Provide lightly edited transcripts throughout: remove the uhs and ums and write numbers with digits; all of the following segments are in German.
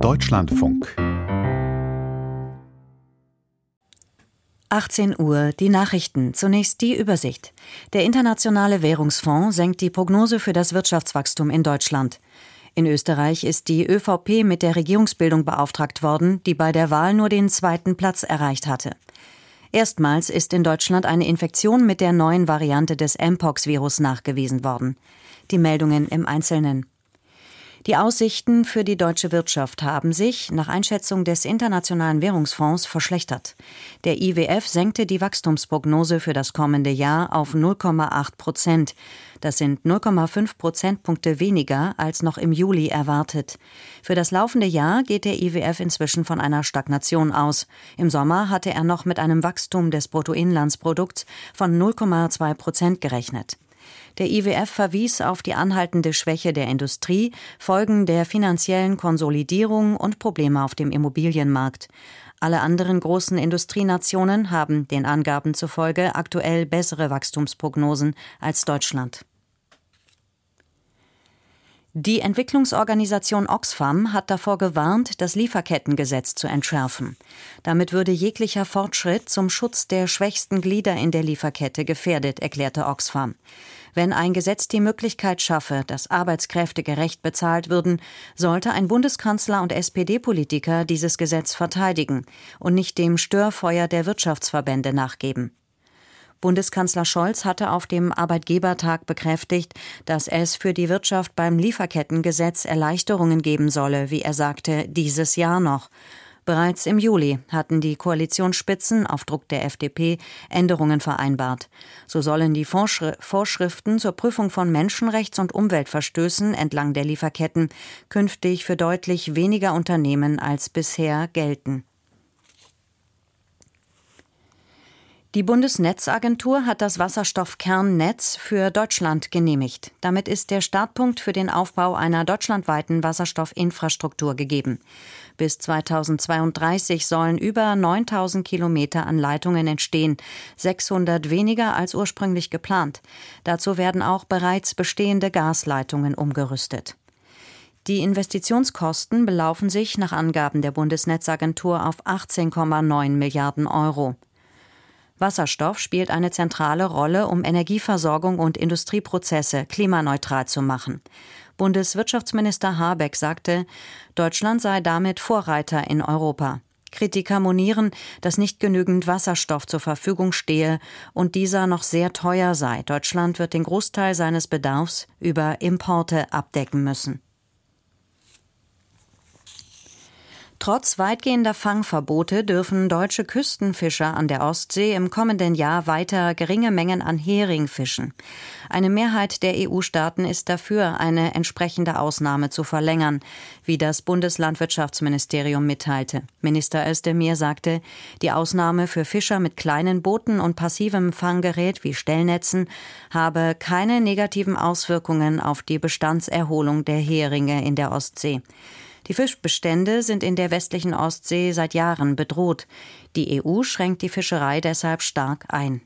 Deutschlandfunk 18 Uhr, die Nachrichten. Zunächst die Übersicht. Der Internationale Währungsfonds senkt die Prognose für das Wirtschaftswachstum in Deutschland. In Österreich ist die ÖVP mit der Regierungsbildung beauftragt worden, die bei der Wahl nur den 2. Platz erreicht hatte. Erstmals ist in Deutschland eine Infektion mit der neuen Variante des Mpox-Virus nachgewiesen worden. Die Meldungen im Einzelnen. Die Aussichten für die deutsche Wirtschaft haben sich, nach Einschätzung des Internationalen Währungsfonds, verschlechtert. Der IWF senkte die Wachstumsprognose für das kommende Jahr auf 0,8%. Das sind 0,5 Prozentpunkte weniger als noch im Juli erwartet. Für das laufende Jahr geht der IWF inzwischen von einer Stagnation aus. Im Sommer hatte er noch mit einem Wachstum des Bruttoinlandsprodukts von 0,2% gerechnet. Der IWF verwies auf die anhaltende Schwäche der Industrie, Folgen der finanziellen Konsolidierung und Probleme auf dem Immobilienmarkt. Alle anderen großen Industrienationen haben den Angaben zufolge aktuell bessere Wachstumsprognosen als Deutschland. Die Entwicklungsorganisation Oxfam hat davor gewarnt, das Lieferkettengesetz zu entschärfen. Damit würde jeglicher Fortschritt zum Schutz der schwächsten Glieder in der Lieferkette gefährdet, erklärte Oxfam. Wenn ein Gesetz die Möglichkeit schaffe, dass Arbeitskräfte gerecht bezahlt würden, sollte ein Bundeskanzler und SPD-Politiker dieses Gesetz verteidigen und nicht dem Störfeuer der Wirtschaftsverbände nachgeben. Bundeskanzler Scholz hatte auf dem Arbeitgebertag bekräftigt, dass es für die Wirtschaft beim Lieferkettengesetz Erleichterungen geben solle, wie er sagte, dieses Jahr noch. Bereits im Juli hatten die Koalitionsspitzen auf Druck der FDP Änderungen vereinbart. So sollen die Vorschriften zur Prüfung von Menschenrechts- und Umweltverstößen entlang der Lieferketten künftig für deutlich weniger Unternehmen als bisher gelten. Die Bundesnetzagentur hat das Wasserstoffkernnetz für Deutschland genehmigt. Damit ist der Startpunkt für den Aufbau einer deutschlandweiten Wasserstoffinfrastruktur gegeben. Bis 2032 sollen über 9.000 Kilometer an Leitungen entstehen, 600 weniger als ursprünglich geplant. Dazu werden auch bereits bestehende Gasleitungen umgerüstet. Die Investitionskosten belaufen sich nach Angaben der Bundesnetzagentur auf 18,9 Milliarden Euro. Wasserstoff spielt eine zentrale Rolle, um Energieversorgung und Industrieprozesse klimaneutral zu machen. Bundeswirtschaftsminister Habeck sagte, Deutschland sei damit Vorreiter in Europa. Kritiker monieren, dass nicht genügend Wasserstoff zur Verfügung stehe und dieser noch sehr teuer sei. Deutschland wird den Großteil seines Bedarfs über Importe abdecken müssen. Trotz weitgehender Fangverbote dürfen deutsche Küstenfischer an der Ostsee im kommenden Jahr weiter geringe Mengen an Hering fischen. Eine Mehrheit der EU-Staaten ist dafür, eine entsprechende Ausnahme zu verlängern, wie das Bundeslandwirtschaftsministerium mitteilte. Minister Özdemir sagte, die Ausnahme für Fischer mit kleinen Booten und passivem Fanggerät wie Stellnetzen habe keine negativen Auswirkungen auf die Bestandserholung der Heringe in der Ostsee. Die Fischbestände sind in der westlichen Ostsee seit Jahren bedroht. Die EU schränkt die Fischerei deshalb stark ein.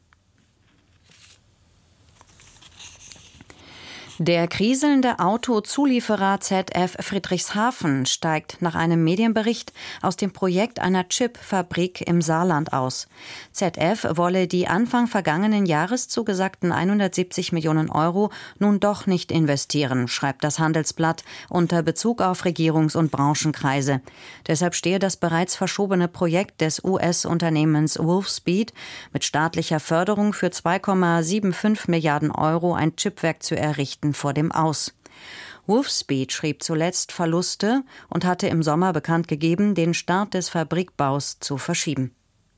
Der kriselnde Autozulieferer ZF Friedrichshafen steigt nach einem Medienbericht aus dem Projekt einer Chipfabrik im Saarland aus. ZF wolle die Anfang vergangenen Jahres zugesagten 170 Millionen Euro nun doch nicht investieren, schreibt das Handelsblatt unter Bezug auf Regierungs- und Branchenkreise. Deshalb stehe das bereits verschobene Projekt des US-Unternehmens Wolfspeed mit staatlicher Förderung für 2,75 Milliarden Euro ein Chipwerk zu errichten vor dem Aus. Wolfspeed schrieb zuletzt Verluste und hatte im Sommer bekannt gegeben, den Start des Fabrikbaus zu verschieben.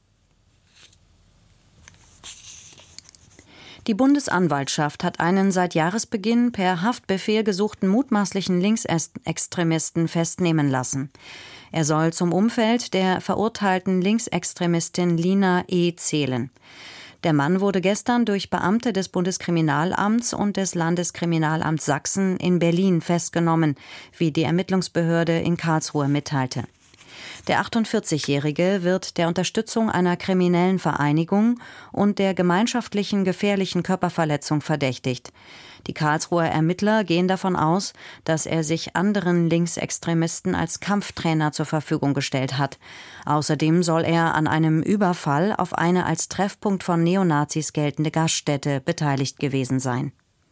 Die Bundesanwaltschaft hat einen seit Jahresbeginn per Haftbefehl gesuchten mutmaßlichen Linksextremisten festnehmen lassen. Er soll zum Umfeld der verurteilten Linksextremistin Lina E. zählen. Der Mann wurde gestern durch Beamte des Bundeskriminalamts und des Landeskriminalamts Sachsen in Berlin festgenommen, wie die Ermittlungsbehörde in Karlsruhe mitteilte. Der 48-Jährige wird der Unterstützung einer kriminellen Vereinigung und der gemeinschaftlichen gefährlichen Körperverletzung verdächtigt. Die Karlsruher Ermittler gehen davon aus, dass er sich anderen Linksextremisten als Kampftrainer zur Verfügung gestellt hat. Außerdem soll er an einem Überfall auf eine als Treffpunkt von Neonazis geltende Gaststätte beteiligt gewesen sein.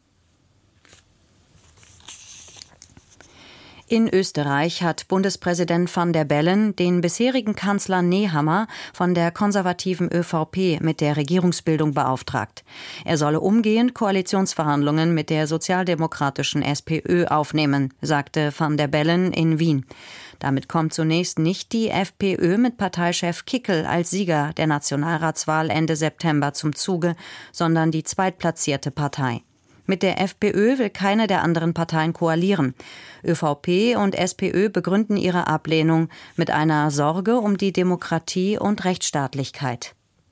In Österreich hat Bundespräsident van der Bellen den bisherigen Kanzler Nehammer von der konservativen ÖVP mit der Regierungsbildung beauftragt. Er solle umgehend Koalitionsverhandlungen mit der sozialdemokratischen SPÖ aufnehmen, sagte van der Bellen in Wien. Damit kommt zunächst nicht die FPÖ mit Parteichef Kickl als Sieger der Nationalratswahl Ende September zum Zuge, sondern die zweitplatzierte Partei. Mit der FPÖ will keine der anderen Parteien koalieren. ÖVP und SPÖ begründen ihre Ablehnung mit einer Sorge um die Demokratie und Rechtsstaatlichkeit.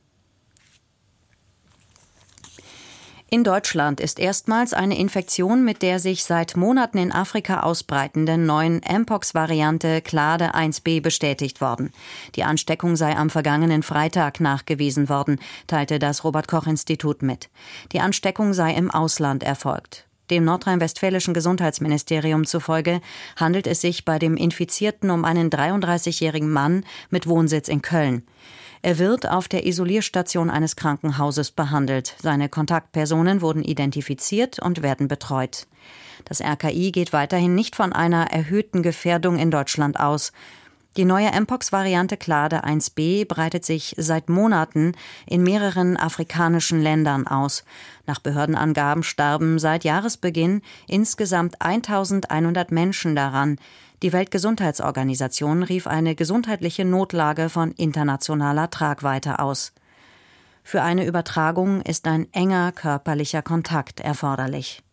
In Deutschland ist erstmals eine Infektion mit der sich seit Monaten in Afrika ausbreitenden neuen Mpox-Variante Clade 1b bestätigt worden. Die Ansteckung sei am vergangenen Freitag nachgewiesen worden, teilte das Robert-Koch-Institut mit. Die Ansteckung sei im Ausland erfolgt. Dem nordrhein-westfälischen Gesundheitsministerium zufolge handelt es sich bei dem Infizierten um einen 33-jährigen Mann mit Wohnsitz in Köln. Er wird auf der Isolierstation eines Krankenhauses behandelt. Seine Kontaktpersonen wurden identifiziert und werden betreut. Das RKI geht weiterhin nicht von einer erhöhten Gefährdung in Deutschland aus. Die neue Mpox-Variante Clade 1b breitet sich seit Monaten in mehreren afrikanischen Ländern aus. Nach Behördenangaben starben seit Jahresbeginn insgesamt 1100 Menschen daran. Die Weltgesundheitsorganisation rief eine gesundheitliche Notlage von internationaler Tragweite aus. Für eine Übertragung ist ein enger körperlicher Kontakt erforderlich.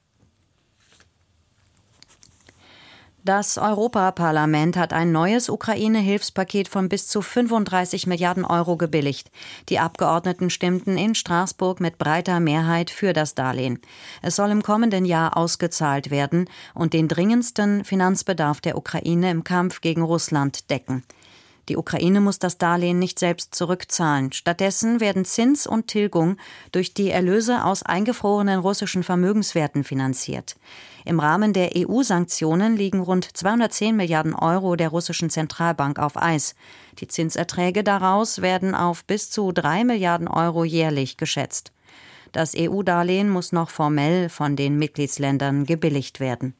Das Europaparlament hat ein neues Ukraine-Hilfspaket von bis zu 35 Milliarden Euro gebilligt. Die Abgeordneten stimmten in Straßburg mit breiter Mehrheit für das Darlehen. Es soll im kommenden Jahr ausgezahlt werden und den dringendsten Finanzbedarf der Ukraine im Kampf gegen Russland decken. Die Ukraine muss das Darlehen nicht selbst zurückzahlen. Stattdessen werden Zins und Tilgung durch die Erlöse aus eingefrorenen russischen Vermögenswerten finanziert. Im Rahmen der EU-Sanktionen liegen rund 210 Milliarden Euro der russischen Zentralbank auf Eis. Die Zinserträge daraus werden auf bis zu 3 Milliarden Euro jährlich geschätzt. Das EU-Darlehen muss noch formell von den Mitgliedsländern gebilligt werden.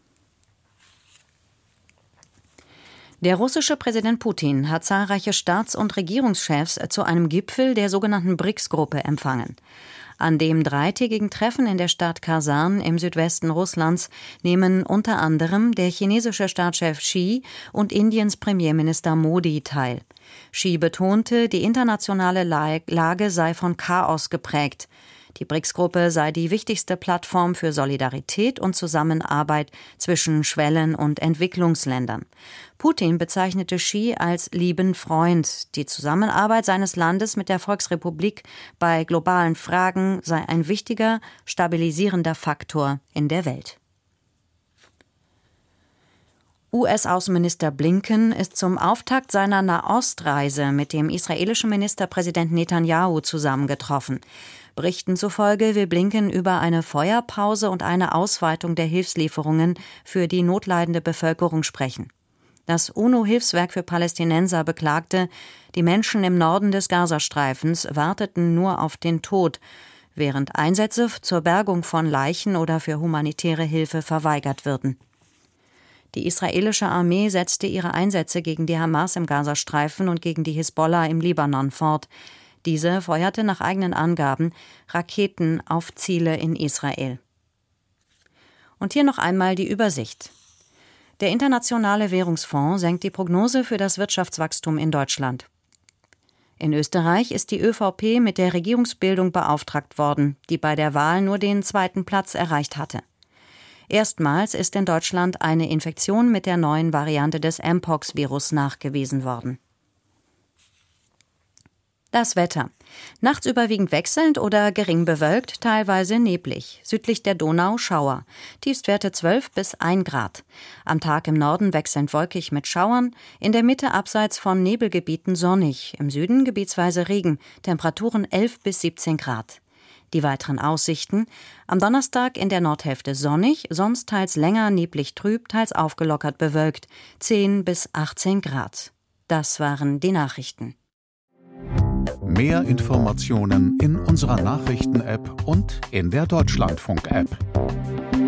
Der russische Präsident Putin hat zahlreiche Staats- und Regierungschefs zu einem Gipfel der sogenannten BRICS-Gruppe empfangen. An dem dreitägigen Treffen in der Stadt Kasan im Südwesten Russlands nehmen unter anderem der chinesische Staatschef Xi und Indiens Premierminister Modi teil. Xi betonte, die internationale Lage sei von Chaos geprägt. Die BRICS-Gruppe sei die wichtigste Plattform für Solidarität und Zusammenarbeit zwischen Schwellen- und Entwicklungsländern. Putin bezeichnete Xi als lieben Freund. Die Zusammenarbeit seines Landes mit der Volksrepublik bei globalen Fragen sei ein wichtiger, stabilisierender Faktor in der Welt. US-Außenminister Blinken ist zum Auftakt seiner Nahostreise mit dem israelischen Ministerpräsident Netanyahu zusammengetroffen. Berichten zufolge will Blinken über eine Feuerpause und eine Ausweitung der Hilfslieferungen für die notleidende Bevölkerung sprechen. Das UNO-Hilfswerk für Palästinenser beklagte, die Menschen im Norden des Gazastreifens warteten nur auf den Tod, während Einsätze zur Bergung von Leichen oder für humanitäre Hilfe verweigert würden. Die israelische Armee setzte ihre Einsätze gegen die Hamas im Gazastreifen und gegen die Hisbollah im Libanon fort. Diese feuerte nach eigenen Angaben Raketen auf Ziele in Israel. Und hier noch einmal die Übersicht. Der Internationale Währungsfonds senkt die Prognose für das Wirtschaftswachstum in Deutschland. In Österreich ist die ÖVP mit der Regierungsbildung beauftragt worden, die bei der Wahl nur den 2. Platz erreicht hatte. Erstmals ist in Deutschland eine Infektion mit der neuen Variante des Mpox-Virus nachgewiesen worden. Das Wetter. Nachts überwiegend wechselnd oder gering bewölkt, teilweise neblig. Südlich der Donau Schauer. Tiefstwerte 12 bis 1 Grad. Am Tag im Norden wechselnd wolkig mit Schauern. In der Mitte abseits von Nebelgebieten sonnig. Im Süden gebietsweise Regen. Temperaturen 11 bis 17 Grad. Die weiteren Aussichten: am Donnerstag in der Nordhälfte sonnig, sonst teils länger neblig trüb, teils aufgelockert bewölkt, 10 bis 18 Grad. Das waren die Nachrichten. Mehr Informationen in unserer Nachrichten-App und in der Deutschlandfunk-App.